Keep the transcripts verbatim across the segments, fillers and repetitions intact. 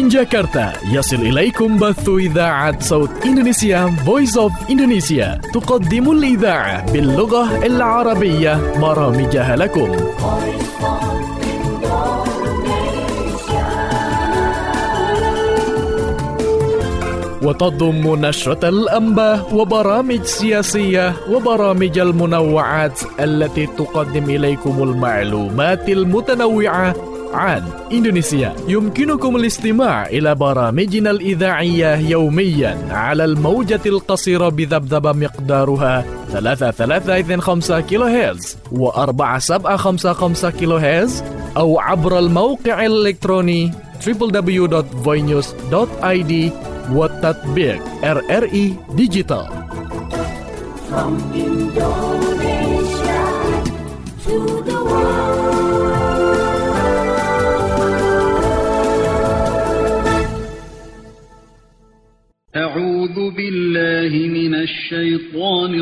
من جاكرتا يصل إليكم بث إذاعة صوت إندونيسيا Voice of Indonesia تقدم الإذاعة باللغة العربية برامجها لكم. وتضم نشرة الأنباء وبرامج سياسية وبرامج المنوعات التي تقدم إليكم المعلومات المتنوعة عن إندونيسيا. يمكنكم الاستماع إلى برامجنا الإذاعية يوميا على الموجة القصيرة بذبذبة مقدارها ثلاثة ثلاثة اثنين خمسة كيلو هرتز وأربعة سبعة خمسة خمسة كيلو هرتز أو عبر الموقع الإلكتروني دبليو دبليو دبليو دوت voinews دوت آي دي والتطبيق إر إر إي Digital. From Indonesia to the world. أعوذ بالله من الشيطان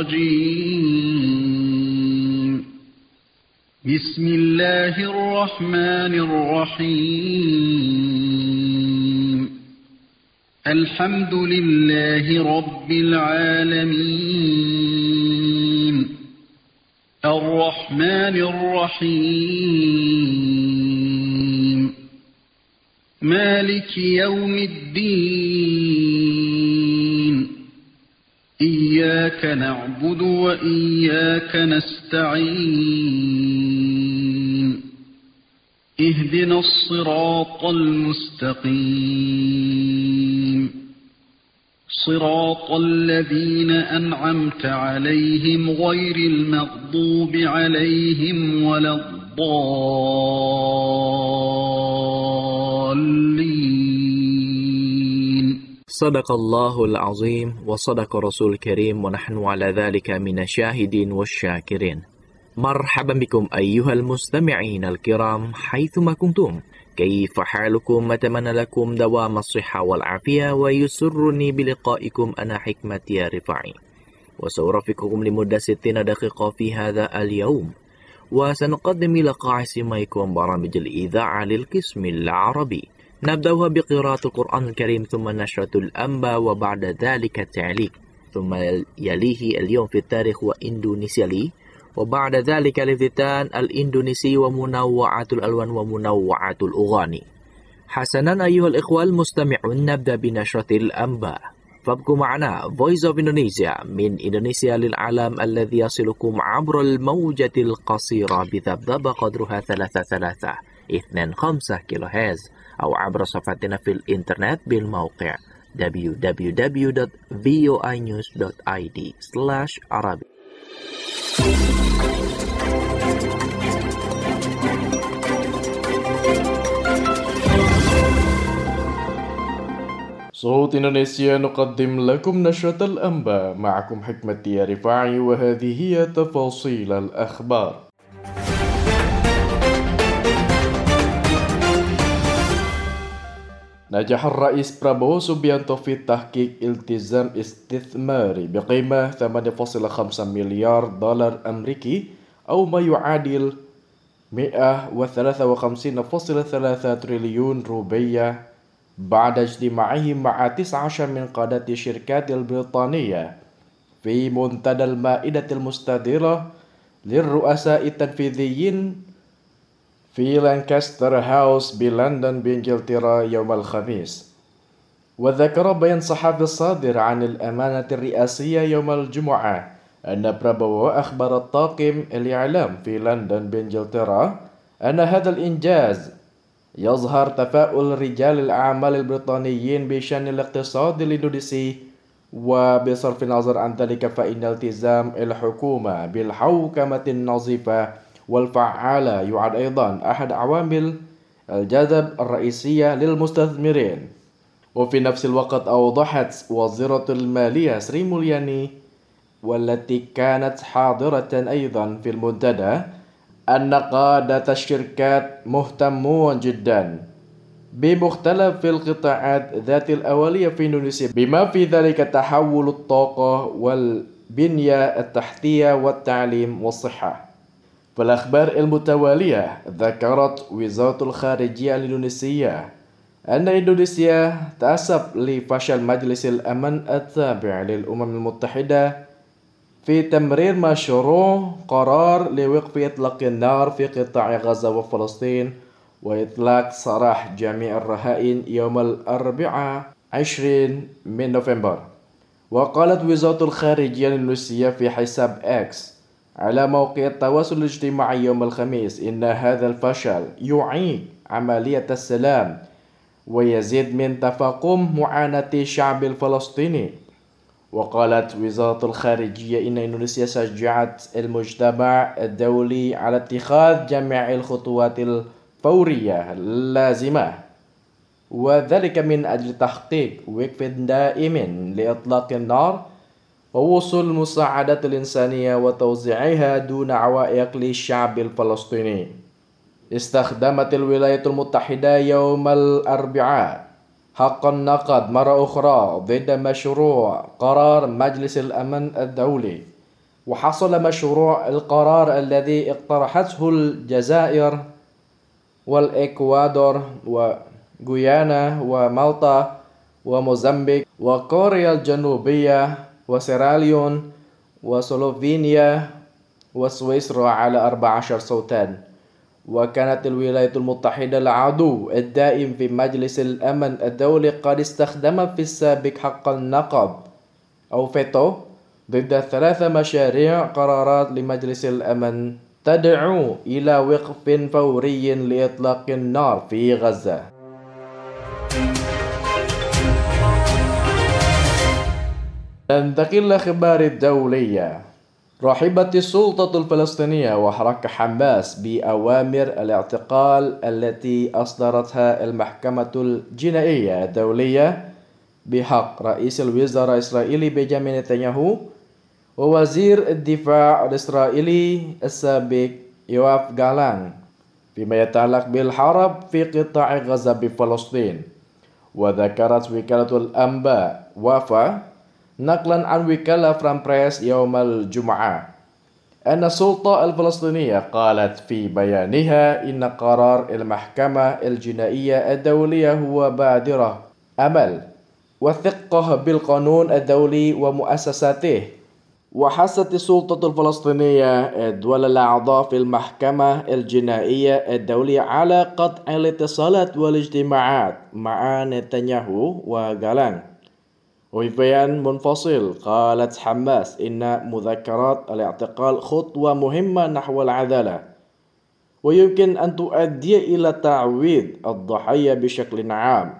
الرجيم. بسم الله الرحمن الرحيم. الحمد لله رب العالمين الرحمن الرحيم مالك يوم الدين إياك نعبد وإياك نستعين اهدنا الصراط المستقيم صراط الذين أنعمت عليهم غير المغضوب عليهم ولا الضالين. صدق الله العظيم وصدق رسول الكريم ونحن على ذلك من الشاهدين والشاكرين. مرحبا بكم أيها المستمعين الكرام حيثما كنتم. كيف حالكم؟ أتمنى لكم دوام الصحة والعافية ويسرني بلقائكم أنا حكمة يا رفاعي، وسأرافقكم لمدة ستين دقيقة في هذا اليوم، وسنقدم لقاء سماعكم برامج الإذاعة للقسم العربي. نبدأها بقراءة القرآن الكريم ثم نشرة الأنباء وبعد ذلك التعليق، ثم يليه اليوم في التاريخ وإندونيسيا لي، وبعد ذلك الافتتان الإندونيسي ومنوعات الألوان ومنوعات الأغاني. حسنا أيها الإخوة المستمعون، نبدأ بنشرة الأنباء، فابقوا معنا Voice of Indonesia من إندونيسيا للعالم الذي يصلكم عبر الموجة القصيرة بذبذبة قدرها ثلاثة ثلاثة اثنين خمسة كيلو هرتز أو عبر صفحتنا في الإنترنت بالموقع دبليو دبليو دبليو دوت voinews دوت آي دي سلاش عربي. صوت إندونيسيا نقدم لكم نشرة الأنباء، معكم حكمة يا رفاعي، وهذه هي تفاصيل الأخبار. نجح الرئيس برابو سوبيانتو في تحقيق التزام استثماري بقيمة ثمانية فاصلة خمسة مليار دولار أمريكي أو ما يعادل مئة وثلاثة وخمسين فاصلة ثلاثة تريليون روبية بعد اجتماعه مع تسعة عشر من قادة الشركات البريطانية في منتدى المائدة المستديرة للرؤساء التنفيذيين في لانكاستر هاوس بلندن بإنجلترا يوم الخميس. وذكر بيان صحفي الصادر عن الأمانة الرئاسية يوم الجمعة أن برابو أخبر الطاقم الإعلام في لندن بإنجلترا أن هذا الإنجاز يظهر تفاؤل رجال الأعمال البريطانيين بشأن الاقتصاد الإندونيسي، وبصرف النظر عن ذلك فإن التزام الحكومة بالحوكمة النظيفة والفعالة يعد أيضا أحد عوامل الجذب الرئيسية للمستثمرين. وفي نفس الوقت أوضحت وزيرة المالية سري مولياني والتي كانت حاضرة أيضا في المنتدى أن قادة الشركات مهتمون جدا بمختلف القطاعات ذات الأولية في إندونيسيا، بما في ذلك تحول الطاقة والبنية التحتية والتعليم والصحة. في الأخبار المتوالية ذكرت وزارة الخارجية الإندونيسية أن إندونيسيا تأسف لفشل مجلس الأمن التابع للأمم المتحدة في تمرير مشروع قرار لوقف إطلاق النار في قطاع غزة وفلسطين وإطلاق سراح جميع الرهائن يوم الأربعاء عشرين من نوفمبر. وقالت وزارة الخارجية الإندونيسية في حساب إكس على موقع التواصل الاجتماعي يوم الخميس إن هذا الفشل يعيق عملية السلام ويزيد من تفاقم معاناة الشعب الفلسطيني. وقالت وزارة الخارجية إن إندونيسيا شجعت المجتمع الدولي على اتخاذ جميع الخطوات الفورية اللازمة، وذلك من أجل تحقيق وقف دائم لإطلاق النار ووصول المساعدات الإنسانية وتوزيعها دون عوائق للشعب الفلسطيني. استخدمت الولايات المتحدة يوم الأربعاء حق النقد مرة أخرى ضد مشروع قرار مجلس الأمن الدولي، وحصل مشروع القرار الذي اقترحته الجزائر والإكوادور وغيانا ومالطا وموزمبيق وكوريا الجنوبية وسيراليون وسلوفينيا وسويسرا على أربع عشر صوتا. وكانت الولايات المتحدة العضو الدائم في مجلس الأمن الدولي قد استخدمت في السابق حق النقد أو فيتو ضد ثلاث مشاريع قرارات لمجلس الأمن تدعو إلى وقف فوري لإطلاق النار في غزة. ننتقل للأخبار الدولية. رحبت السلطة الفلسطينية وحركة حماس بأوامر الاعتقال التي أصدرتها المحكمة الجنائية الدولية بحق رئيس الوزراء الإسرائيلي بنيامين نتنياهو ووزير الدفاع الإسرائيلي السابق يوآف جالانت فيما يتعلق بالحرب في قطاع غزة بفلسطين. وذكرت وكالة الأنباء وافا نقلا عن وكالة فرانس بريس يوم الجمعة أن السلطة الفلسطينية قالت في بيانها إن قرار المحكمة الجنائية الدولية هو بادرة أمل والثقة بالقانون الدولي ومؤسساته. وحثت السلطة الفلسطينية الدول الأعضاء في المحكمة الجنائية الدولية على قطع الاتصالات والاجتماعات مع نتنياهو وجالانت. وفي بيان منفصل قالت حماس إن مذكرات الاعتقال خطوة مهمة نحو العدالة ويمكن أن تؤدي إلى تعويض الضحية بشكل عام،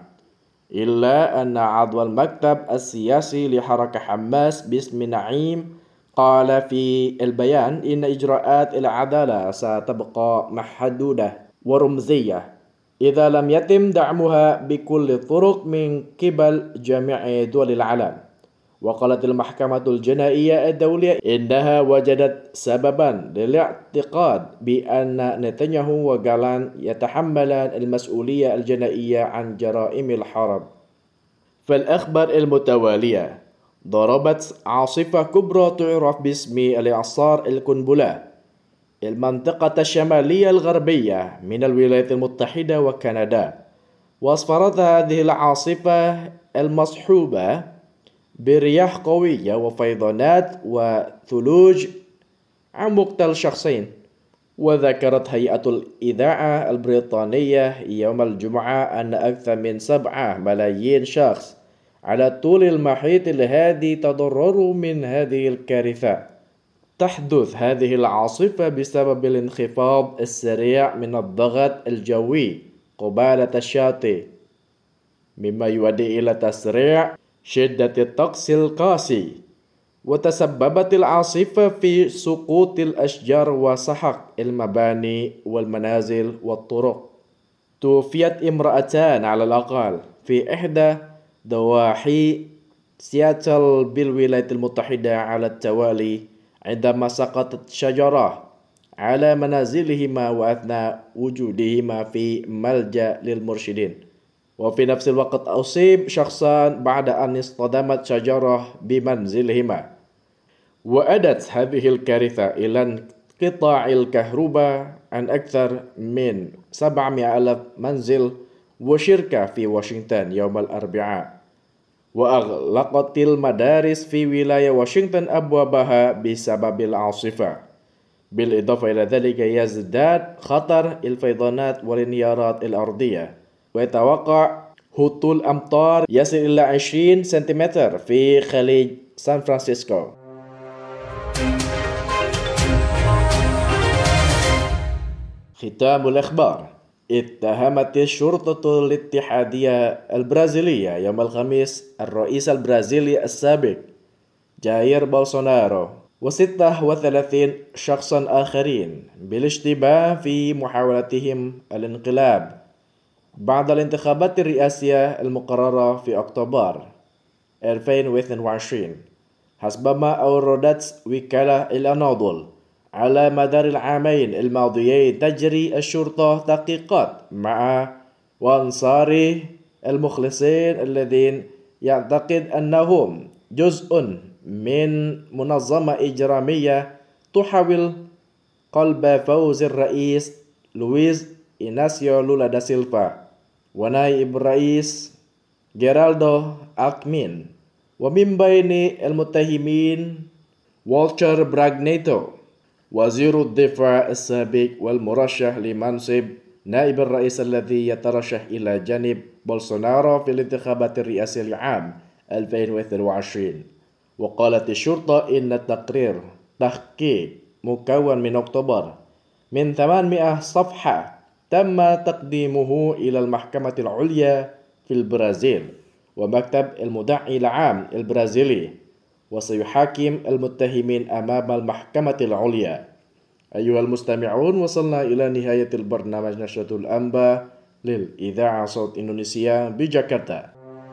إلا أن عضو المكتب السياسي لحركة حماس باسم نعيم قال في البيان إن إجراءات العدالة ستبقى محدودة ورمزية إذا لم يتم دعمها بكل الطرق من قبل جميع دول العالم. وقالت المحكمة الجنائية الدولية إنها وجدت سببا للاعتقاد بأن نتنياهو وجالانت يتحملان المسؤولية الجنائية عن جرائم الحرب. في الأخبار المتوالية، ضربت عاصفة كبرى تعرف باسم الإعصار القنبلة المنطقة الشمالية الغربية من الولايات المتحدة وكندا. وأسفرت هذه العاصفة المصحوبة برياح قوية وفيضانات وثلوج عن مقتل شخصين. وذكرت هيئة الإذاعة البريطانية يوم الجمعة أن أكثر من سبعة ملايين شخص على طول المحيط الهادي تضرروا من هذه الكارثة. تحدث هذه العاصفة بسبب الانخفاض السريع من الضغط الجوي قبالة الشاطئ، مما يؤدي إلى تسريع شدة الطقس القاسي. وتسببت العاصفة في سقوط الأشجار وسحق المباني والمنازل والطرق. توفيت امرأتان على الأقل في إحدى ضواحي سياتل بالولايات المتحدة على التوالي عندما سقطت شجرة على منازلهما وأثناء وجودهما في ملجأ للمرشدين. وفي نفس الوقت أصيب شخصان بعد أن اصطدمت شجرة بمنزلهما. وأدت هذه الكارثة إلى انقطاع الكهرباء عن أكثر من سبعمائة ألف منزل وشركة في واشنطن يوم الأربعاء. وأغلقت المدارس في ولاية واشنطن أبوابها بسبب العاصفة. بالإضافة إلى ذلك يزداد خطر الفيضانات والانهيارات الأرضية، ويتوقع هطول أمطار يصل إلى عشرين سنتيمتر في خليج سان فرانسيسكو. ختام الأخبار. اتهمت الشرطة الاتحادية البرازيلية يوم الخميس الرئيس البرازيلي السابق جاير بولسونارو وستة وثلاثين شخصا آخرين بالاشتباه في محاولتهم الانقلاب بعد الانتخابات الرئاسية المقررة في أكتوبر ألفين واثنين وعشرين، حسب ما أوردت وكالة الأناضول. على مدار العامين الماضيين تجري الشرطة تحقيقات مع وأنصاره المخلصين الذين يعتقد أنهم جزء من منظمة إجرامية تحاول قلب فوز الرئيس لويس إناسيو لولا دا سيلفا ونائب الرئيس جيرالدو ألكمين. ومن بين المتهمين والتر براغنيتو وزير الدفاع السابق والمرشح لمنصب نائب الرئيس الذي يترشح إلى جانب بولسونارو في الانتخابات الرئاسية لعام ألفين واثنين وعشرين. وقالت الشرطة إن تقرير تحقيق مكون من أكتوبر من ثمانمائة صفحة تم تقديمه إلى المحكمة العليا في البرازيل ومكتب المدعي العام البرازيلي، وسيحاكم المتهمين أمام المحكمة العليا. أيها المستمعون، وصلنا إلى نهاية البرنامج نشرة الأنباء للإذاعة صوت إندونيسيا بجاكرتا.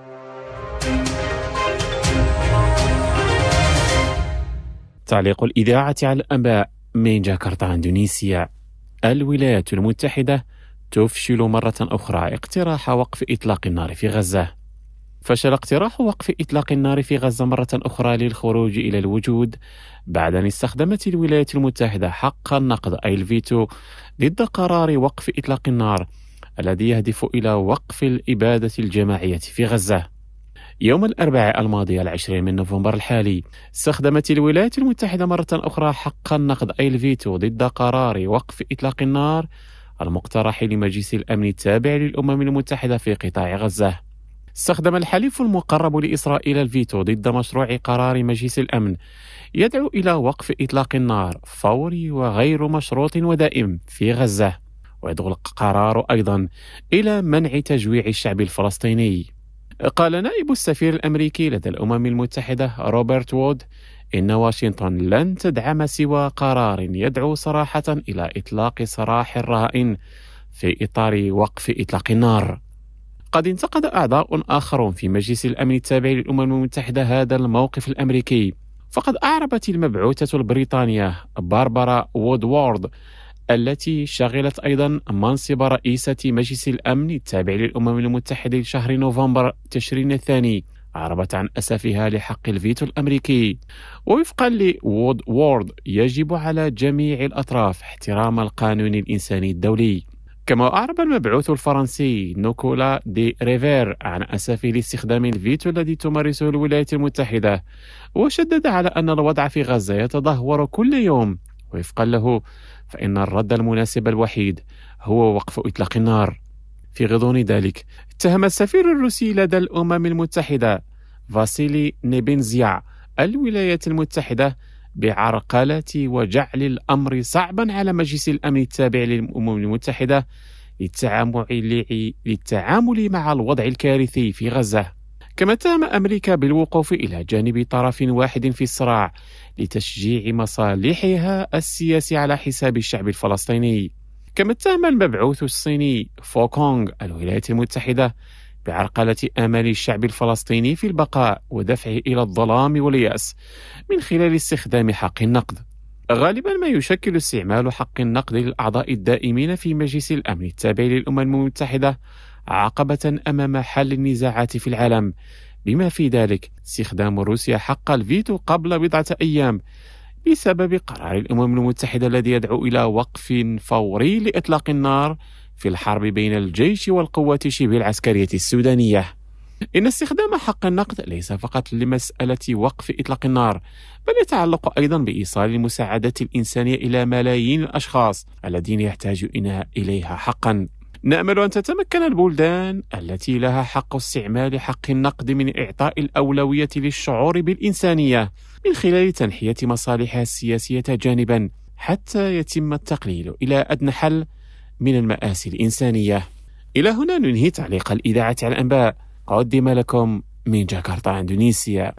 تعليق الإذاعة على الأنباء من جاكرتا إندونيسيا. الولايات المتحدة تفشل مرة أخرى اقتراح وقف إطلاق النار في غزة. فشل اقتراح وقف إطلاق النار في غزة مرة أخرى للخروج إلى الوجود بعد أن استخدمت الولايات المتحدة حق النقد أي الفيتو ضد قرار وقف إطلاق النار الذي يهدف إلى وقف الإبادة الجماعية في غزة. يوم الأربعاء الماضي العشرين من نوفمبر الحالي استخدمت الولايات المتحدة مرة أخرى حق النقد أي الفيتو ضد قرار وقف إطلاق النار المقترح لمجلس الأمن التابع للأمم المتحدة في قطاع غزة. استخدم الحليف المقرب لإسرائيل الفيتو ضد مشروع قرار مجلس الأمن يدعو إلى وقف إطلاق النار فوري وغير مشروط ودائم في غزة، ويدعو القرار أيضا إلى منع تجويع الشعب الفلسطيني. قال نائب السفير الأمريكي لدى الأمم المتحدة روبرت وود إن واشنطن لن تدعم سوى قرار يدعو صراحة إلى إطلاق سراح الرهائن في إطار وقف إطلاق النار. قد انتقد أعضاء آخرون في مجلس الأمن التابع للأمم المتحدة هذا الموقف الأمريكي، فقد أعربت المبعوثة البريطانية باربرا وودوارد التي شغلت أيضا منصب رئيسة مجلس الأمن التابع للأمم المتحدة لشهر نوفمبر تشرين الثاني، أعربت عن أسفها لحق الفيتو الأمريكي. ووفقا لوودوارد يجب على جميع الأطراف احترام القانون الإنساني الدولي. كما أعرب المبعوث الفرنسي نيكولا دي ريفير عن أسفه لاستخدام الفيتو الذي تمارسه الولايات المتحدة، وشدد على أن الوضع في غزة يتدهور كل يوم، وفقا له فإن الرد المناسب الوحيد هو وقف إطلاق النار. في غضون ذلك اتهم السفير الروسي لدى الأمم المتحدة فاسيلي نيبنزيا الولايات المتحدة بعرقلة وجعل الأمر صعبا على مجلس الأمن التابع للأمم المتحدة للتعامل, للتعامل مع الوضع الكارثي في غزة. كما اتهم أمريكا بالوقوف إلى جانب طرف واحد في الصراع لتشجيع مصالحها السياسية على حساب الشعب الفلسطيني. كما اتهم المبعوث الصيني فوكونغ الولايات المتحدة بعرقلة آمال الشعب الفلسطيني في البقاء ودفعه إلى الظلام واليأس من خلال استخدام حق النقد. غالبا ما يشكل استعمال حق النقد للأعضاء الدائمين في مجلس الأمن التابع للأمم المتحدة عقبة أمام حل النزاعات في العالم، بما في ذلك استخدام روسيا حق الفيتو قبل بضعة أيام بسبب قرار الأمم المتحدة الذي يدعو إلى وقف فوري لإطلاق النار في الحرب بين الجيش والقوات شبه العسكرية السودانية. إن استخدام حق النقد ليس فقط لمسألة وقف إطلاق النار، بل يتعلق أيضا بإيصال المساعدات الإنسانية إلى ملايين الأشخاص الذين يحتاجون إليها حقا. نأمل أن تتمكن البلدان التي لها حق استعمال حق النقد من إعطاء الأولوية للشعور بالإنسانية من خلال تنحية مصالحها السياسية جانبا، حتى يتم التقليل إلى أدنى حل من المآسي الإنسانية. إلى هنا ننهي تعليق الإذاعة على الأنباء، قدم لكم من جاكرتا إندونيسيا.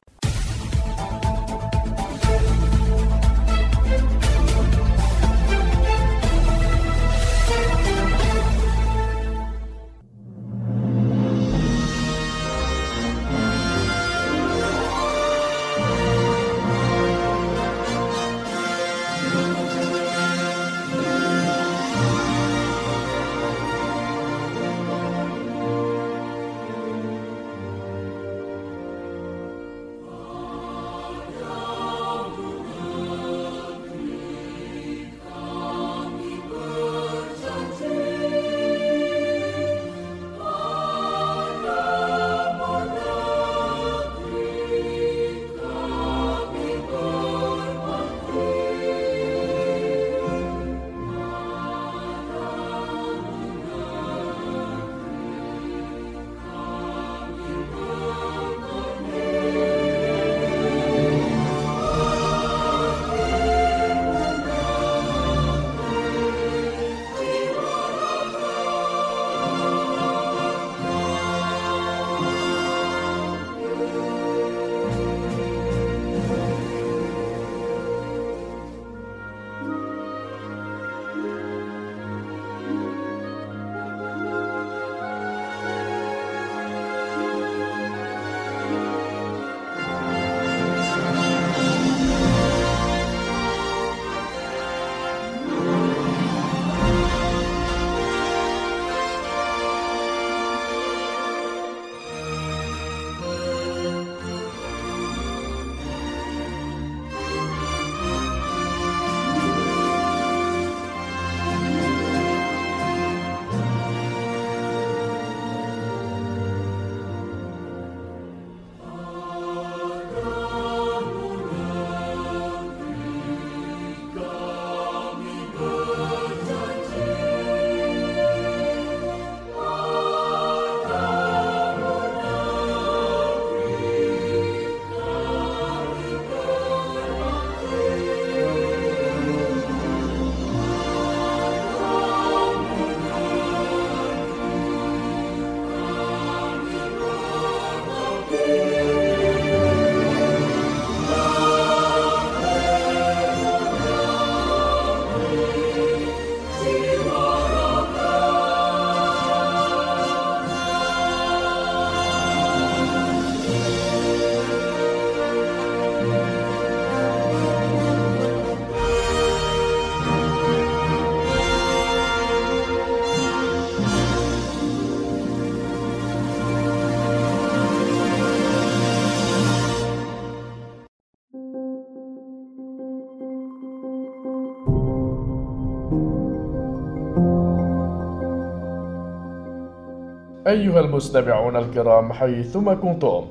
أيها المستمعون الكرام حيثما كنتم،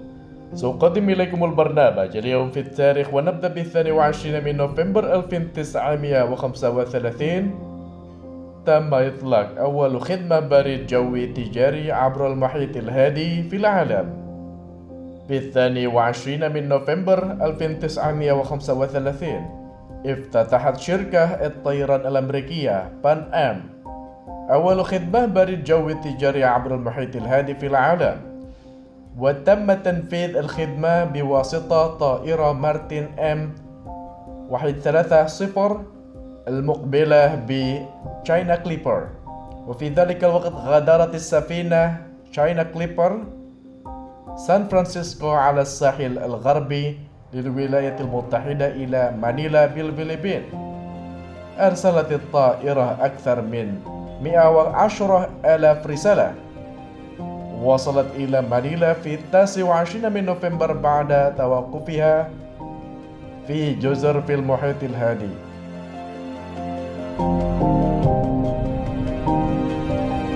سأقدم إليكم البرنامج اليوم في التاريخ، ونبدأ بالثاني والعشرين من نوفمبر ألف وتسعمائة وخمسة وثلاثين. تم إطلاق أول خدمة بريد جوي تجاري عبر المحيط الهادي في العالم. في الثاني والعشرين من نوفمبر ألف وتسعمائة وخمسة وثلاثين افتتحت شركة الطيران الأمريكية بان أم أول خدمة بريد جوي تجاري عبر المحيط الهادي في العالم، وتم تنفيذ الخدمة بواسطة طائرة مارتن إم واحد ثلاثة صفر المقبلة بتشاينا كليبر. وفي ذلك الوقت غادرت السفينة تشاينا كليبر سان فرانسيسكو على الساحل الغربي للولايات المتحدة إلى مانيلا بالفلبين. أرسلت الطائرة أكثر من مئة وعشرة آلاف رسالة. وصلت إلى مانيلا في التاسع والعشرين من نوفمبر بعد توقفها في جزر في المحيط الهادي.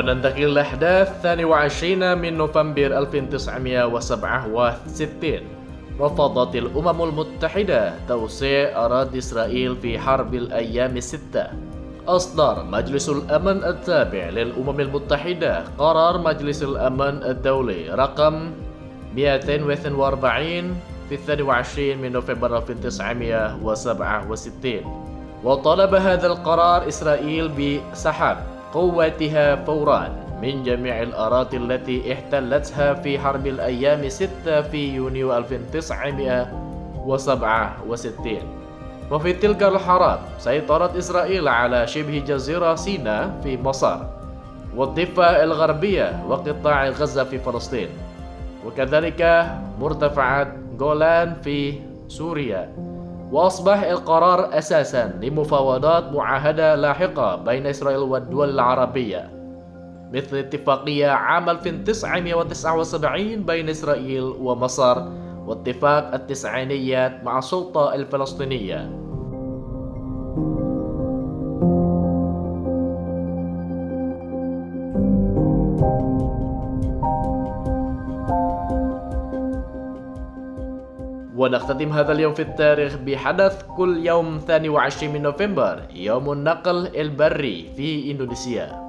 وننتقل للأحداث الثاني والعشرين من نوفمبر ألف وتسعمائة وسبعة وستين. رفضت الأمم المتحدة توسيع أراضي إسرائيل في حرب الأيام الستة. أصدر مجلس الأمن التابع للأمم المتحدة قرار مجلس الأمن الدولي رقم مئتين واثنين وأربعين في الثاني والعشرين من نوفمبر ألف وتسعمائة وسبعة وستين، وطلب هذا القرار إسرائيل بسحب قواتها فورا من جميع الأراضي التي احتلتها في حرب الأيام الستة في يونيو ألف وتسعمائة وسبعة وستين. وفي تلك الحرب سيطرت إسرائيل على شبه جزيرة سيناء في مصر والضفة الغربية وقطاع غزة في فلسطين، وكذلك مرتفعات جولان في سوريا. وأصبح القرار أساسا لمفاوضات معاهدة لاحقة بين إسرائيل والدول العربية، مثل اتفاقية عام ألف وتسعمائة وتسعة وسبعين بين إسرائيل ومصر واتفاق التسعينيات مع السلطة الفلسطينية. ونختتم هذا اليوم في التاريخ بحدث كل يوم ثاني وعشرين من نوفمبر، يوم النقل البري في إندونيسيا.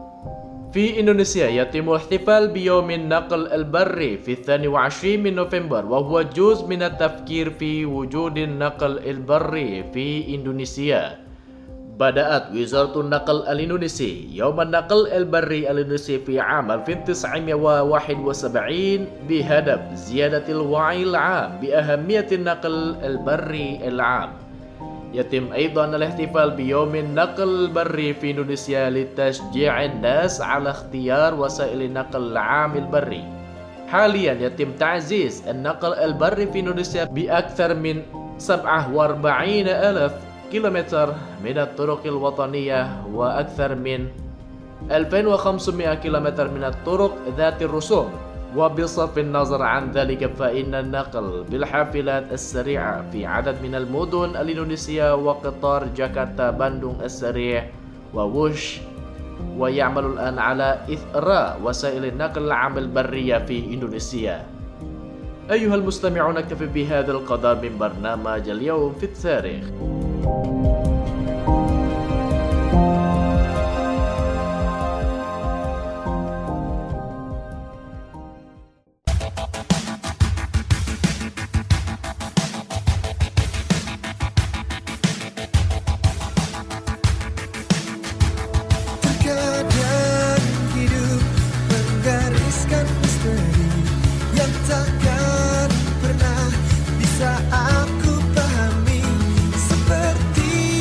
في إندونيسيا يتم الاحتفال بيوم النقل البري في الثاني وعشرين من نوفمبر، وهو جزء من التفكير في وجود النقل البري في إندونيسيا. بدأت وزارة النقل الإندونيسي يوم النقل البري الإندونيسي في عام ألف وتسعمائة وواحد وسبعين بهدف زيادة الوعي العام بأهمية النقل البري العام. يتم أيضا الاحتفال بيوم النقل البري في إندونيسيا لتشجيع الناس على اختيار وسائل النقل العام البري. حاليا يتم تعزيز النقل البري في إندونيسيا بأكثر من سبعة وأربعين ألف كيلومتر من الطرق الوطنية وأكثر من ألفين وخمسمائة كيلومتر من الطرق ذات الرسوم. وبصرف النظر عن ذلك فإن النقل بالحافلات السريعة في عدد من المدن الإندونيسية وقطار جاكرتا باندونغ السريع ووش ويعمل الآن على إثراء وسائل النقل العام البرية في إندونيسيا. أيها المستمعون، نكتفي بهذا القدر من برنامج اليوم في التاريخ. Aku pahami seperti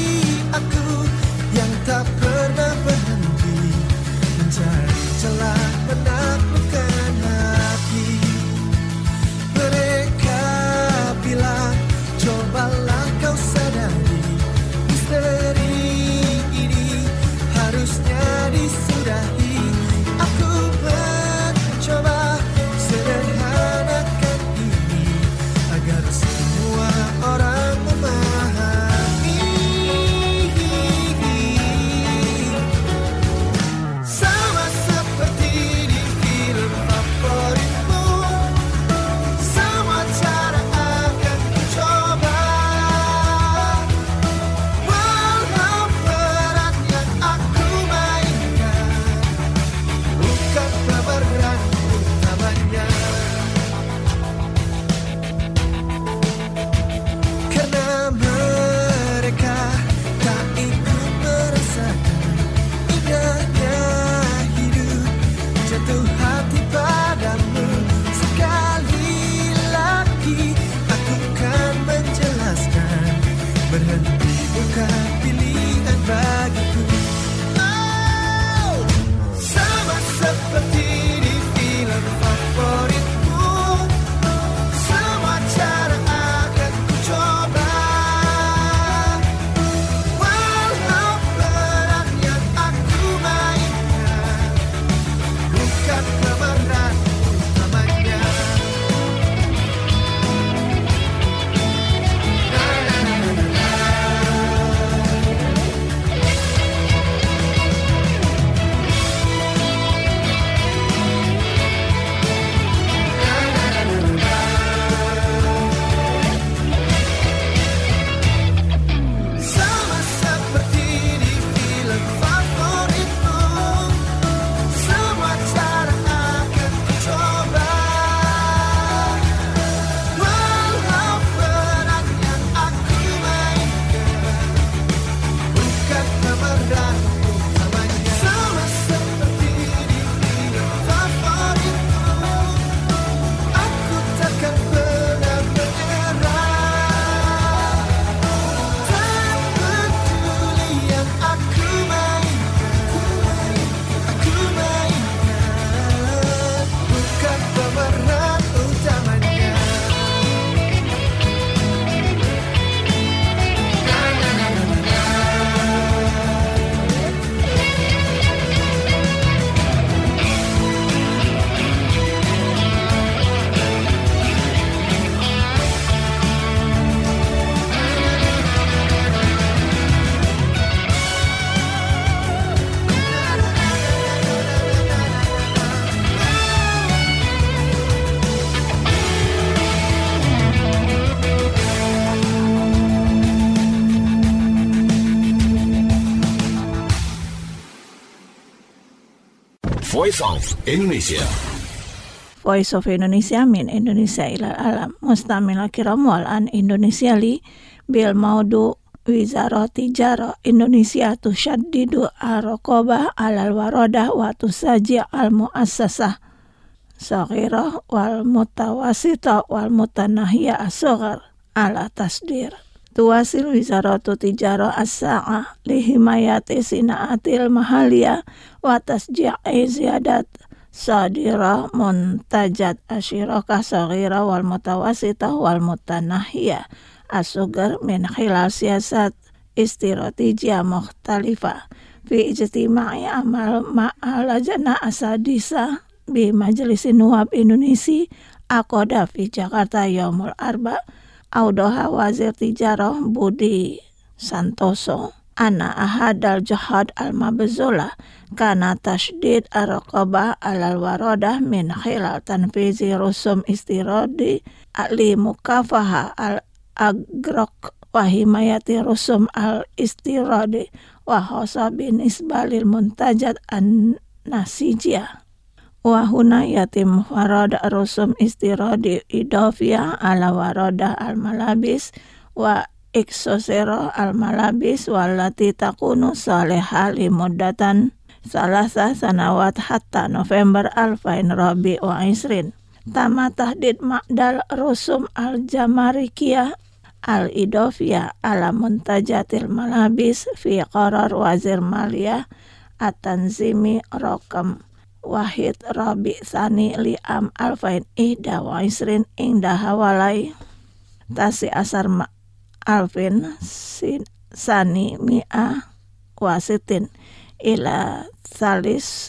Voice of Indonesia. Voice of Indonesia min Indonesia ilal alam. Mustamila kiram wal an Indonesia li bil maudu Wizarah Tijarah Indonesia tusyaddidu ar-raqabah alal warodah wa tusaji' al-mu'assasah saghirah wal mutawasitah wal mutanahiyah as-saghar ala tasdir. Tuwasil Wizaratu Tijarah as-sa'ah li himayati sinaatil mahaliyah wa tasji'i ziyadat sadira muntajat asyirakah saghirah wal mutawasitah wal mutanahiyah as-sugar min khilal siyasat istiratijiyah mukhtalifah fi ijtima'i amal ma'alajana asadisa bi Majlis Nuwab Indonesia aqoda fi Jakarta yaumul arba audoha wazir tijarah Budi Santoso ana ahadal jihad al-mabzula kana tashdid ar-raqabah alal warodah min khilal tanfizi rusum istiradi ali mukafaha al agrok wa himayati rusum al-istiradi wa khasabin isbalil muntajat an-nasijiyah wa huna yatim farad rusum istiradi idafiyah ala warodah al-malabis wa iksosero al-malabis walati takunu salihah limuddatan salasa sanawat hatta November alfain rabi wa isrin. Tama tahdid ma'dal rusum al-jamarikiyah al-idofiyah ala muntajatil malabis fi qarar wazir maliyah at-tanzimi rokam wahid rabi sani li'am alfain ihda wa isrin ingda hawalai tasi asar ma alfin sani mi'ah wasitin ila salis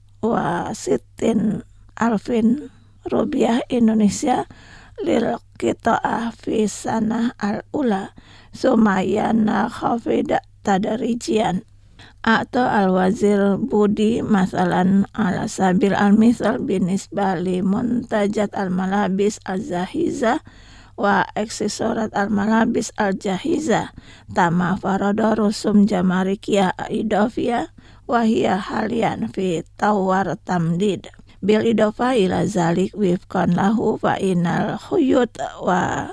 wasitin alfin rupiah Indonesia lil qita'ah fi sanah al-ula sumayana khafida tadarijian atau al-wazir Budi masalan ala sabil al-misal binisbali muntajat al-malabis al-zahiza wa aksesorat al-malabis al-jahiza tama farada rusum jamarikiyah idofiyah wa hiya halian fi tawar tamdid bil idofa ila zalik wifkan lahu fa inal khuyut wa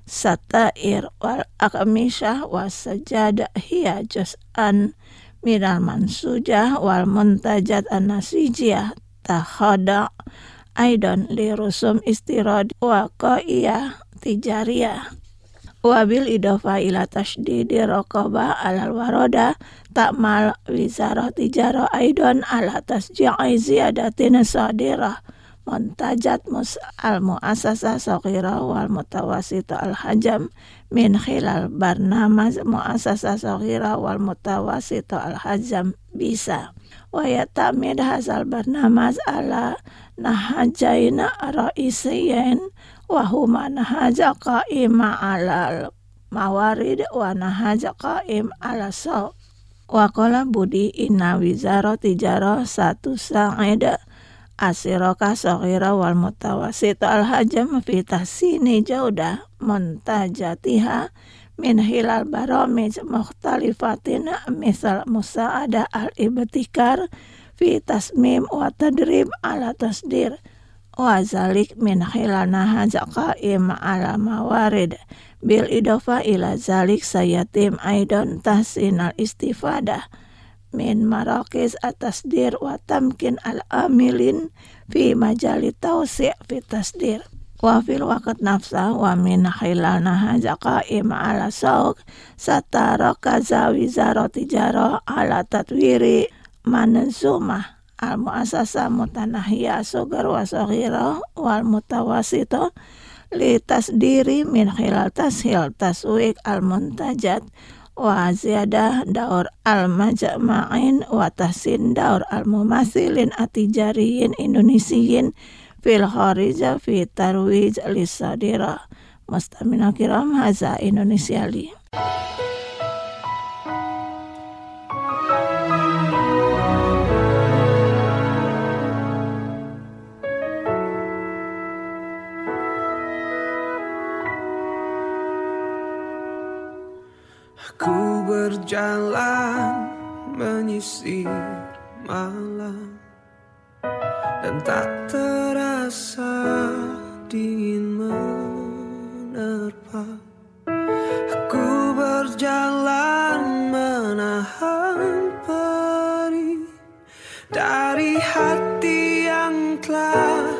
satair wal akmishah wa sajada hiya juz'an minal mansujah wal muntajat an-nasijiyah takhada aidan li rusum istirad wa qaiyah tijariyah wa bil idofa ila tashdidi raqabah alal waroda ta'mal Wizarah Tijarah aidan ala tasji'i ziyadatin sadirah muntajat mus al-mu'assasah saghirah wal mutawasitah al-hajam min khilal barnamaj mu'assasah saghirah wal mutawasitah al-hajam bisa wa yatamid hazal barnamaj ala nahajaina ra'isiyin wa huma nahaja qa'ima alal mawarid wa nahaja qa'im ala saw wa qala Budi inna Wizarah Tijarah satu sa'ida asiraka saghira wal mutawasita al-hajam fi tahsini jaudah muntajatiha min hilal baramij mukhtalifatin misal musa'ada al-ibtikar fi tasmim wa tadrib ala tasdir wa zalik min khilal nahaja qa'im ala mawarid bil idofa ila zalik sayatim aidan tahsinal istifadah min marakis at-tasdir wa tamkin al-amilin fi majali tawsi' fi tasdir wa fil waqt nafsa wa min khilal nahaja qa'im ala sawq sataraka Wizarah Tijarah ala tatwiri manzumah al-mu'assasah mutanahiyah sugar wa saghirah wal mutawasitah li tasdiri min khilal tashil taswiq al-muntajat wa ziyadah daur al-majma'in wa tahsin daur al-mumathilin atijariyin indonesiyin fil kharija fi tarwij lisadira. Mustamina kiram haza Indonesia li. Aku berjalan menyisir malam dan tak terasa dingin menerpa. Aku berjalan menahan perih dari hati yang telah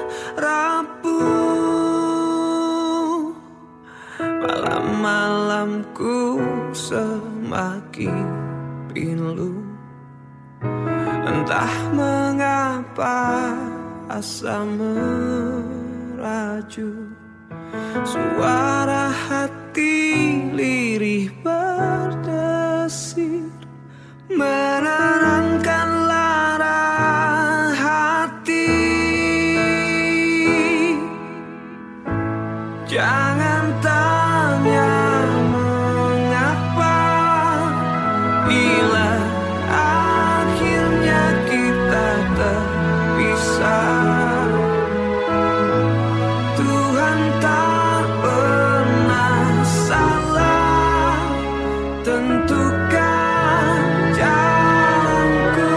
rapuh. Malam-malamku semakin pilu, entah mengapa asa meraju. Suara hati lirih berdesir, menenangkan lara hati. Jangan tanya mengapa bila akhirnya kita terpisah. Tuhan tak pernah salah, tentukan jalanku.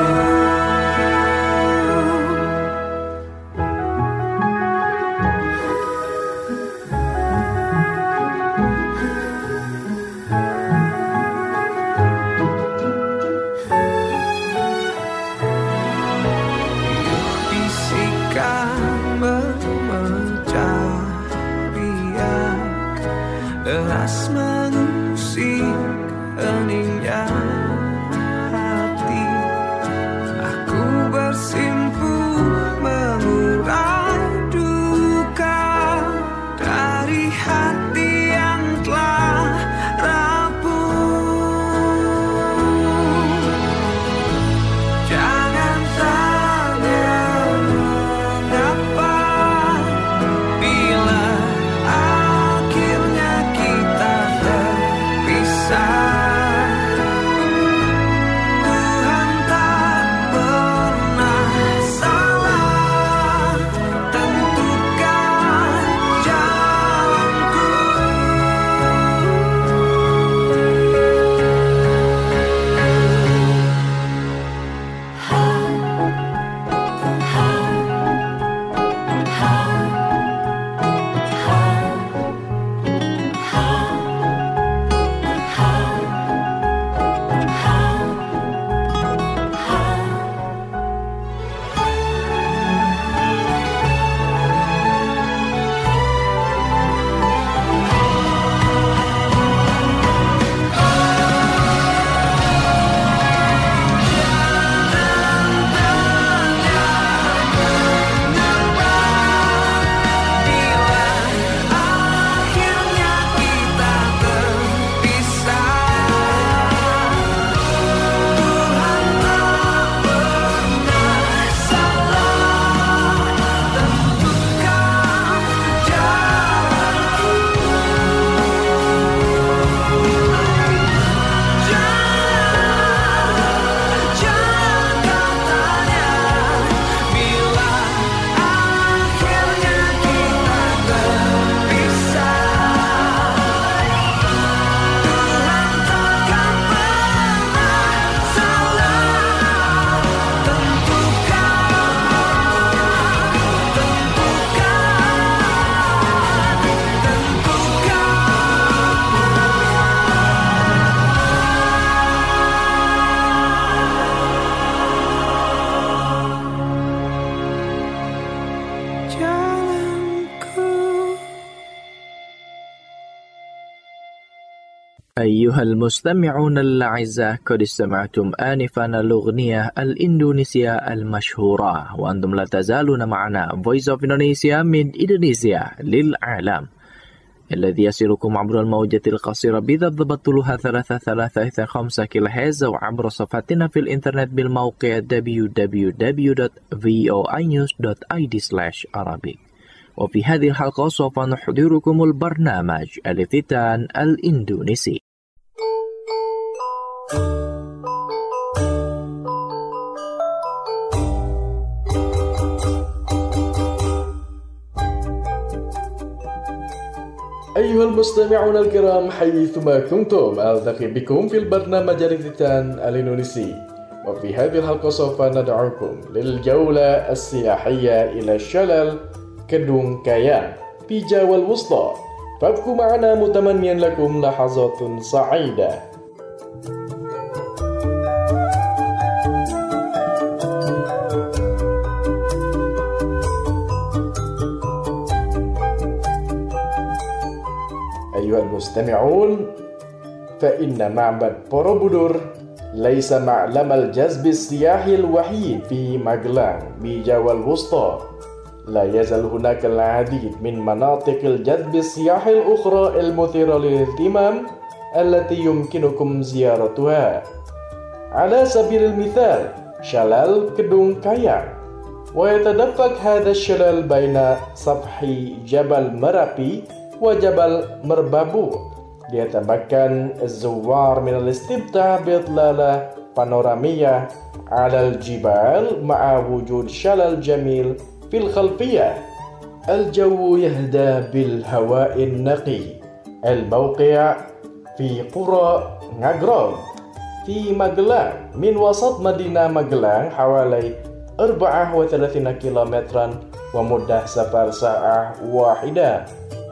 Bisikan memecah riak, deras mengusik heningnya hati. Aku bersimpuh mengurai duka dari hati yang telah rapuh. Jangan tanya mengapa bila akhirnya kita terpisah. Tuhan tak pernah salah, tentukan jalanku. أيها المستمعون الأعزاء، قد استمعتم آنفا الأغنية الإندونيسية المشهورة، وأنتم لا تزالون معنا Voice of Indonesia من إندونيسيا للعالم، الذي يصلكم عبر الموجة القصيرة بضبط طولها ثلاثة ثلاثة خمسة كيلو هرتز، وعبر صفحتنا في الإنترنت بالموقع دبليو دبليو دبليو دوت فوي نيوز دوت آي دي سلاش عربي. وفي هذه الحلقة سوف نحضركم البرنامج الافتتان الإندونيسي. أيها المستمعون الكرام حيثما كنتم، ألتقي بكم في البرنامج الافتتان الإندونيسي، وفي هذه الحلقة سوف ندعوكم للجولة السياحية إلى شلال كدung Kayang في جاوا الوسطى، فابقوا معنا متمنيا لكم لحظات سعيدة. أيها المستمعون، فإن معبد بوروبودور ليس معلم الجذب السياحي الوحيد في ماغلان بجاوا الوسطى. لا يزال هناك العديد من مناطق الجذب السياحي الأخرى المثيرة للاهتمام التي يمكنكم زيارتها. على سبيل المثال شلال كدung Kayang، ويتدفق هذا الشلال بين سفح جبل مرابي وجبل مربابو، ليتمكن الزوار من الاستمتاع بإطلالة بانورامية على الجبال مع وجود شلال جميل في الخلفية. الجو يهدى بالهواء النقي. الموقع في قرى Ngagrog في ماغلان، من وسط مدينة ماغلان حوالي أربعة وثلاثين كيلومترا ومدة سفر ساعة واحدة.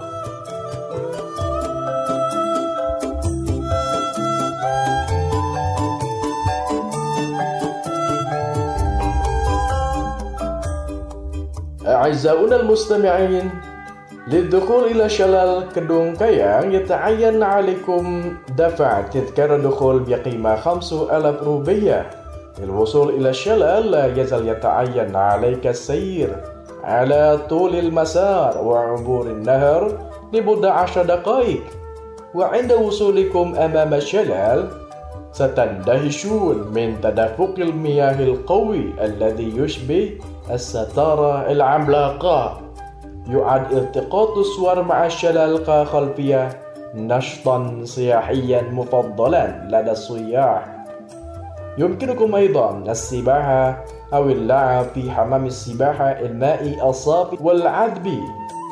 أعزائنا المستمعين، للدخول إلى شلال كدung Kayang يتعين عليكم دفع تذكرة دخول بقيمة خمسة آلاف روبية. للوصول إلى الشلال لا يزال يتعين عليك السير على طول المسار وعبور النهر لمدة عشر دقائق. وعند وصولكم أمام الشلال ستندهشون من تدفق المياه القوي الذي يشبه الستارة العملاقة. يعد التقاط الصور مع الشلال كخلفية نشطا سياحيا مفضلا لدى السياح. يمكنكم أيضا السباحة أو اللعب في حمام السباحة المائي الصافي والعذبي.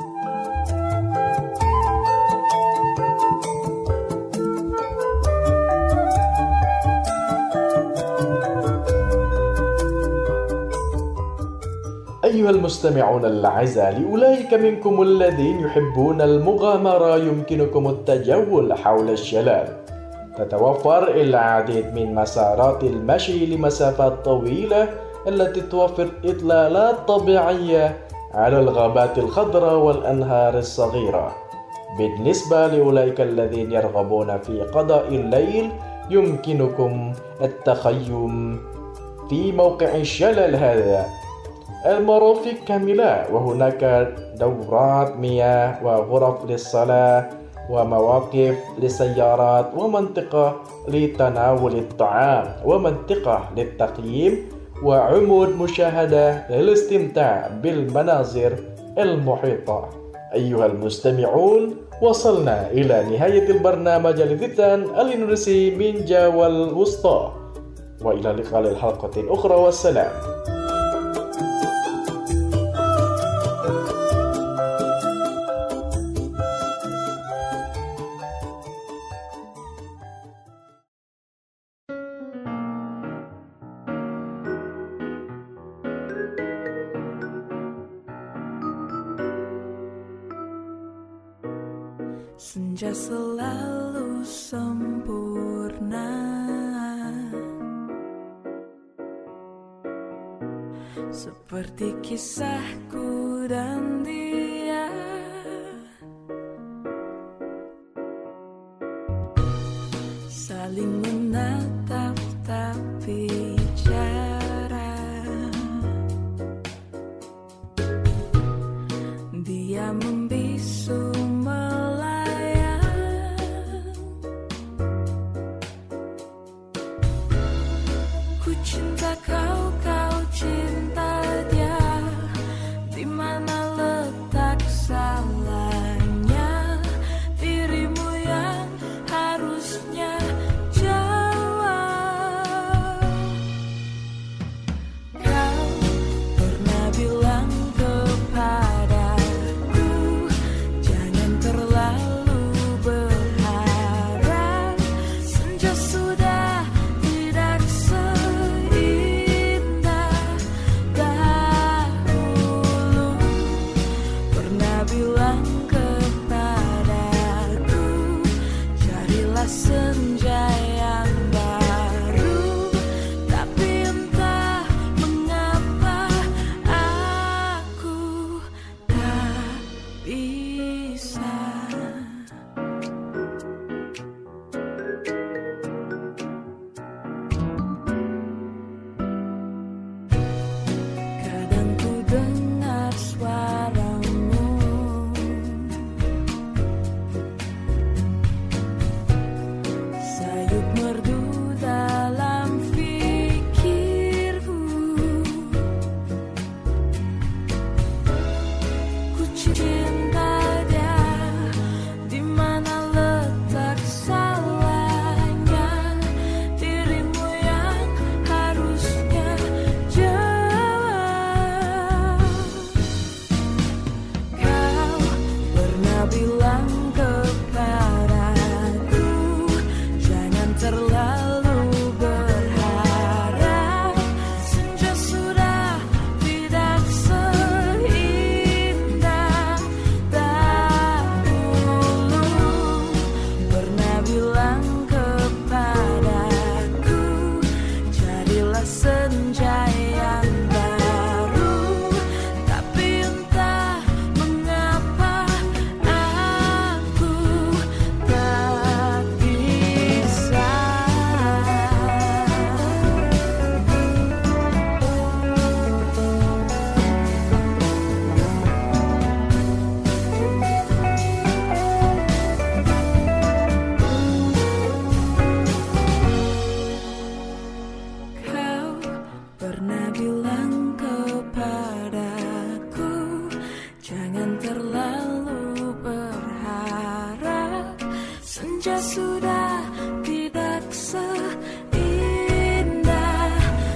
أيها المستمعون الأعزاء، لأولئك منكم الذين يحبون المغامرة يمكنكم التجول حول الشلال. تتوفر العديد من مسارات المشي لمسافات طويلة التي توفر إطلالات طبيعية على الغابات الخضراء والأنهار الصغيرة. بالنسبة لأولئك الذين يرغبون في قضاء الليل يمكنكم التخيم في موقع الشلال هذا. المرافق كاملة، وهناك دورات مياه وغرف للصلاة ومواقف للسيارات ومنطقة لتناول الطعام ومنطقة للتقييم وعمود مشاهدة للاستمتاع بالمناظر المحيطة. أيها المستمعون، وصلنا إلى نهاية البرنامج الإذاعي الإندونيسي من جاوا الوسطى، وإلى اللقاء للحلقة الأخرى، والسلام. Senja selalu sempurna, seperti kisahku dan dia. Saling menatap tapi jarang. Dia membisu bilang kepadaku, cinta dia, di mana letak salahnya, dirimu yang harusnya jawab. Kau pernah bilang kepadaku, jangan terlalu berharap, senja sudah tidak seindah dahulu. Pernah bilang kepadaku, jadilah senja yang baru, tapi entah mengapa aku tak bisa. Kau pernah bilang kepadaku, jangan terlalu berharap, senja sudah tidak seindah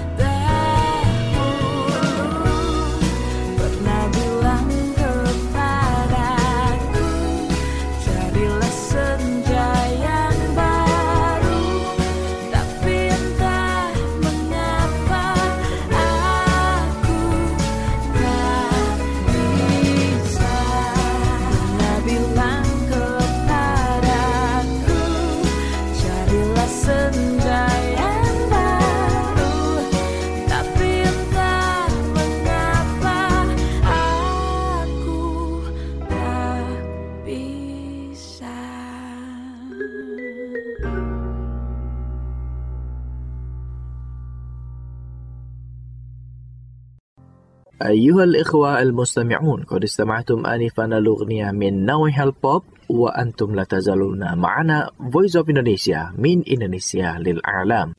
dahulu. Pernah bilang kepadaku, jadilah senja yang baru, tapi entah mengapa aku tak bisa. Pernah bilang kepadaku, jadilah senja yang baru, tapi entah mengapa aku tak bisa. أيها الإخوة المستمعون، قد استمعتم آنفا الأغنية من نوع البوب، وأنتم لا تزالون معنا Voice of Indonesia من إندونيسيا للإعلام.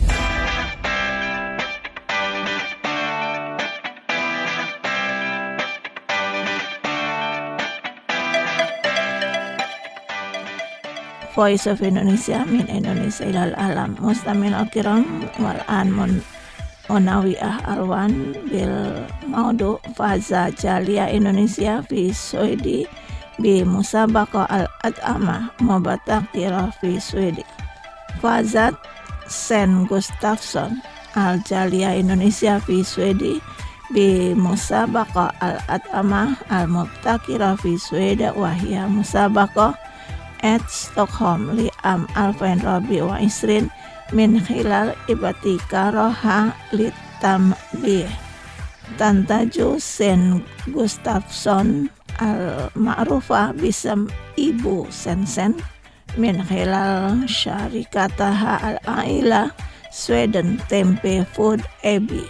Voice of Indonesia min Indonesia ilal alam. Mustamil al-kiram wal an mun Munawiyah Alwan bil maudu faza Jalia Indonesia fi Swedi bi musabaqa al-ad'amah mubatakira fi Swedi. Fazat Sen Gustafsson al-Jalia Indonesia fi Swedi bi musabaqa al-ad'amah al-mubtakira fi Swedi wa hiya musabaqa at Stockholm li am alfain rabi wa isrin min khilal ibatika roha litam bi Tantaju Sen Gustafsson al-ma'rufa bisam Ibu Sensen min khilal syarikataha al-aila Sweden Tempe Food Ebi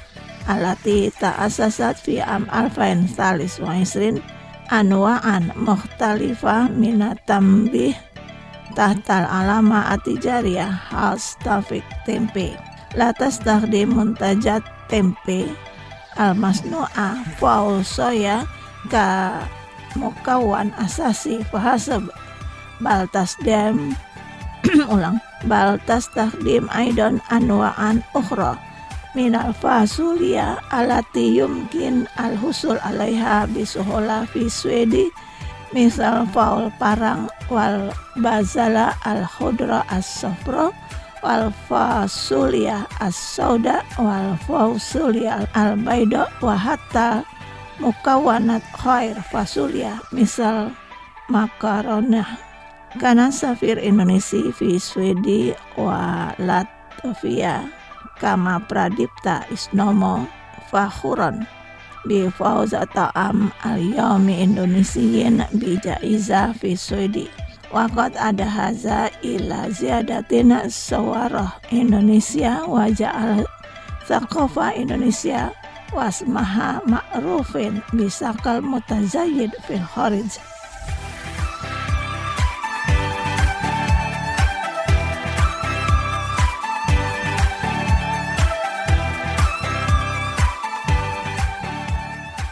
alati ta'asasat fi am alfain thalis wa isrin anwa'an mukhtalifah minatambih tahtal alama atijariyah Hals Tafik Tempe latas takhdim muntajat tempe al-masnu'ah faul soya ka mukawan asasi fahasab baltas dem ulang baltas takhdim aidon anwa'an ukhra minal fasulia alati yumkin al-husul alaiha bisuhola fi Swedi misal faul parang wal bazala al-khudra as-safra wal fasulia as-sauda wal fasulia al-baida wa hatta mukawanat khair fasulia misal makaronah kana safir Indonesia fi Swedi wa Latvia kama pradipta isnomo fakhuran bi fauza ta'am al-yawmi Indonesian bi jaiza fi Swedi waqad ada haza ila ziyadatina sawarah Indonesia wa ja'al thaqafa Indonesia wasmaha ma'rufin bisakal mutazayyid fil kharij.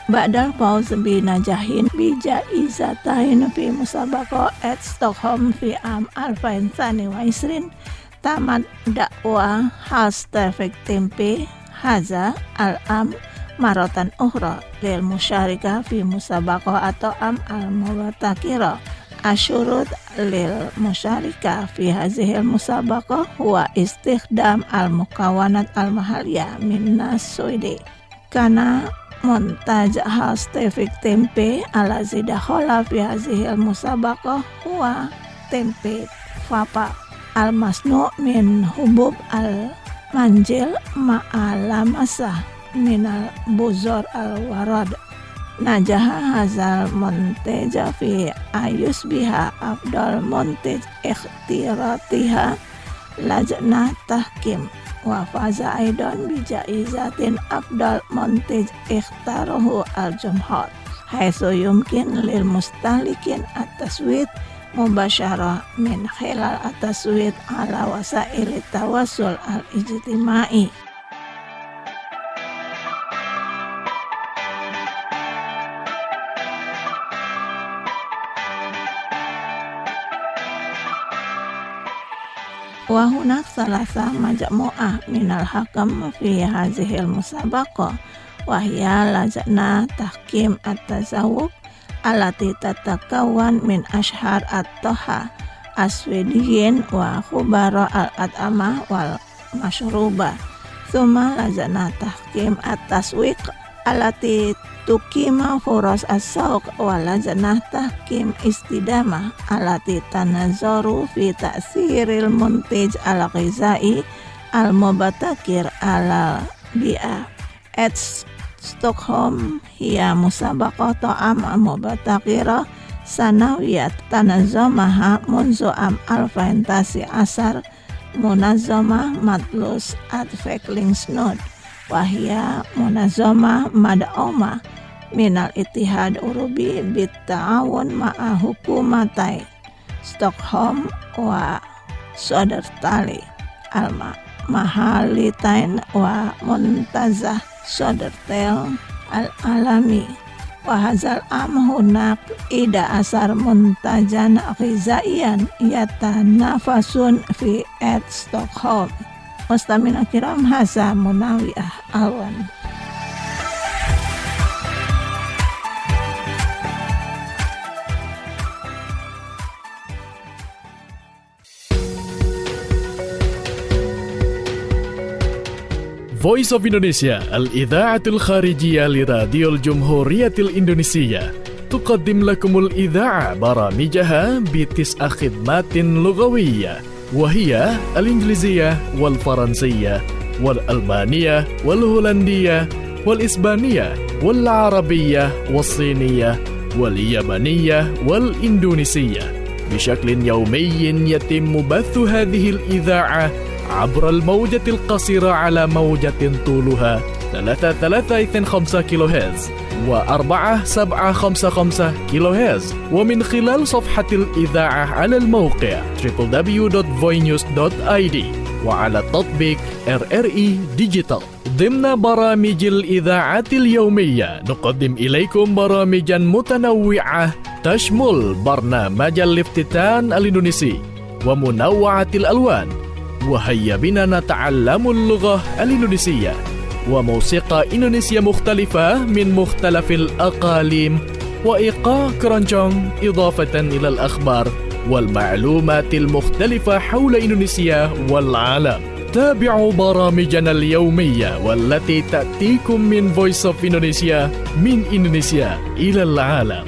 Ba'dal Paus binajahin bijaizatain fi musabaqah at Stockholm fi am alfain tsani wa isrin tamat dakwah hashtag tempe haza al-am marotan ukhra lil musyarikah fi musabaqah atau am al-mubatakira asyurut lil musyarikah fi hazihil musabaqah huwa istikhdam al-mukawanat al-mahaliyah min nasuidi kana montaj hashtag tempe ala zidakhola fi hazihil musabaqah huwa tempe fapa al-masnu' min hubub al-manjil ma'alamasa minal buzor al-warad najaha hazal monteja fi ayus biha afdal montej ikhtiratiha lajnah tahkim wa faza aidan bijaizatin afdal montej ikhtarahu al-jumhur haitsu yumkin lil mustahlikin at-taswit mubasyarah min khilal at-taswit ala wasail tawassul al-ijtimai. Wa hunak salasa majmu'ah minal hakam fi hazihil musabaqah wa hiya lajnah tahkim at-tazawwuq allati tatakawan min ashhar at-toha aswediyin wa khubara al-at'amah wal mashruba thumma lajnah tahkim at-taswiq allati tukima furas as-sawq wa lajnah tahkim istidamah allati tanazzaru fi ta'siril muntij al-ghizai al-mubatakir ala bi'a at Stockholm hiya musabaqah ta'am al-mubatakira sanawiyat tanazzamaha munzu am alfain tasi asar munazzamah matlus adfeklingsnud wahia munazzamah mad'oma minal ittihad urubi bitta'awun ma'a hukumatai Stockholm wa Sodertali alma mahalitain wa muntazah Sodertel al-alami wa hazal am hunak ida asar muntajan ghizaiyan yatanafasun fi at Stockholm. Mustamina kiram haza munawiyah awan. Voice of Indonesia, al-idha'atul kharijiyah li Radio Jumhuriyatil Indonesia, tuqaddim lakumul idha'a baramijaha bitis'a khidmatin lughawiyah, wahiyya al-ingliziyah wal-faransiyah, wal-almaniyah, wal-holandiyah, wal-isbaniyah, wal-arabiyah, wal-siniyah, wal-yamaniyah, wal-indonesiyah. Bishaklin yawmiyyin yatimmu bathu hadhil idha'ah عبر الموجة القصيرة على موجة طولها ثلاثة ثلاثة اثنين خمسة كيلو هرتز وأربعة سبعة خمسة خمسة كيلو هرتز ومن خلال صفحة الإذاعة على الموقع دبليو دبليو دبليو دوت فوي نيوز دوت آي دي وعلى التطبيق آر آر إي ديجيتال. ضمن برامج الإذاعة اليومية نقدم إليكم برامجا متنوعة تشمل برنامج الافتتان الإندونيسي ومنوعة الألوان وهيا بنا نتعلم اللغة الإندونيسية وموسيقى إندونيسية مختلفة من مختلف الأقاليم وإيقاع كرانجونغ إضافة إلى الأخبار والمعلومات المختلفة حول إندونيسيا والعالم. تابعوا برامجنا اليومية والتي تأتيكم من Voice of Indonesia من إندونيسيا إلى العالم.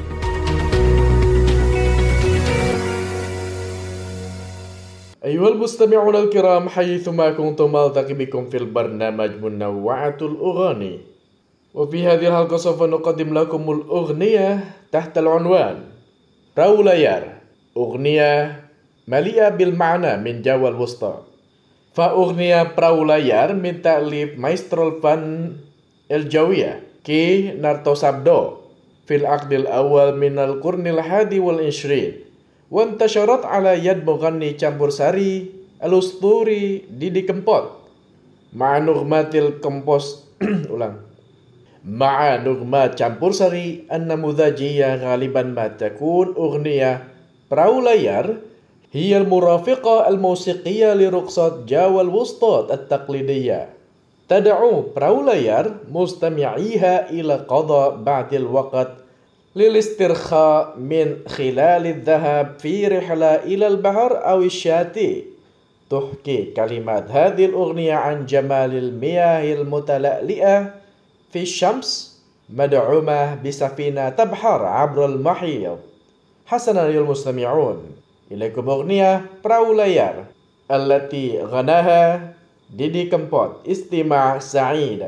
أيها المستمعون الكرام حيثما كنتم ألتقي بكم في البرنامج منوعة الأغاني، وفي هذه الحلقة سوف نقدم لكم الأغنية تحت العنوان Perahu Layar، أغنية مليئة بالمعنى من جوا الوسطى. فأغنية Perahu Layar من تأليف مايسترو الفن الجوية كي نارتوسابدو في العقد الأول من القرن الحادي والعشرين، وانتشرت على يد مغني campur sari الأسطوري ديدي كمبوت مع نغمات الكمبوس ulang مع نغمات campur sari النموذجية غالبا ما تكون أغنية perahu layar هي المرافقة الموسيقية لرقصات جاوا الوسطى التقليدية تدعو perahu layar مستمعيها إلى قضاء بعض الوقت للاسترخاء من خلال الذهاب في رحلة إلى البحر أو الشاطئ. تحكي كلمات هذه الأغنية عن جمال المياه المتلألئة في الشمس مدعومة بسفينة تبحر عبر المحيط. حسنا أيها المستمعون، إليكم أغنية perahu layar التي غناها ديدي كمبوت. استماع سعيد.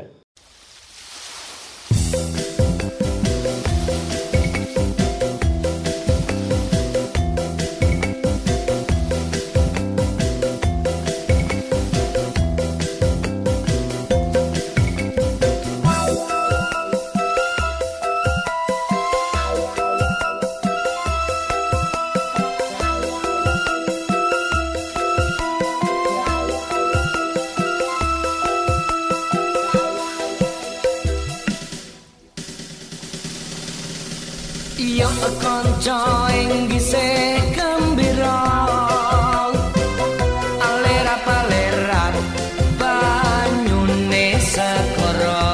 Yo kanca ing gisih gembira alera-paleran banyune segara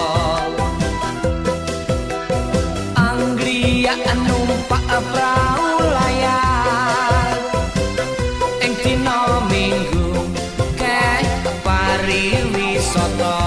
anggriya numpak perahu layar ing dina Minggu kek pariwisata.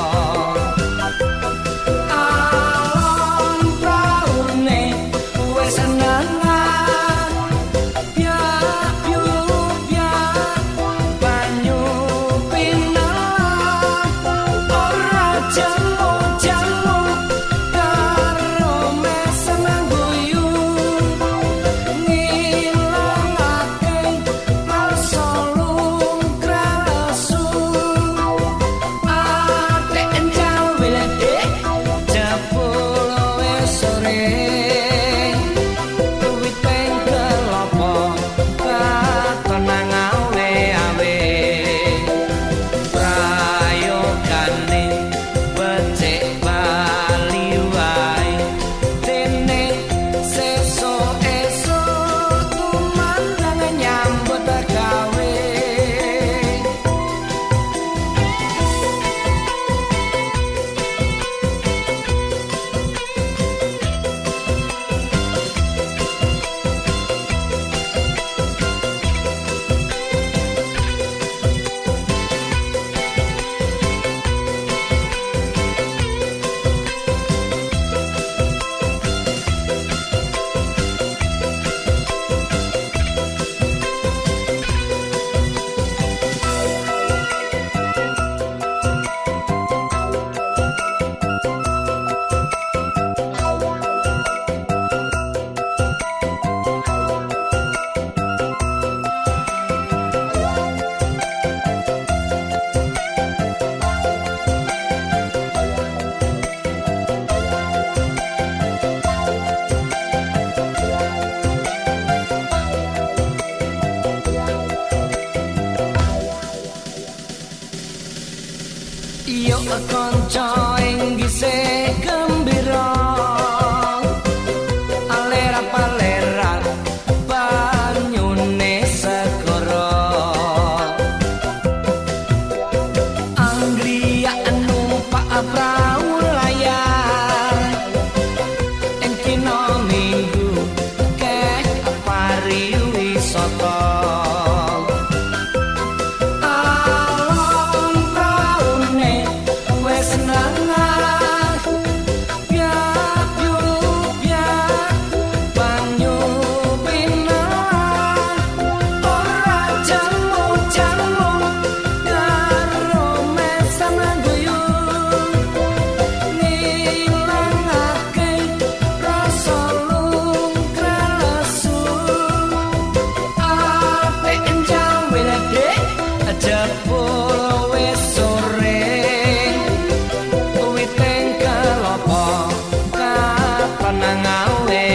Yo kanca ing gisih gembira alera-paleran banyune segara anggriya numpak perahu layar ing dina Minggu kek pariwisata. Nang awe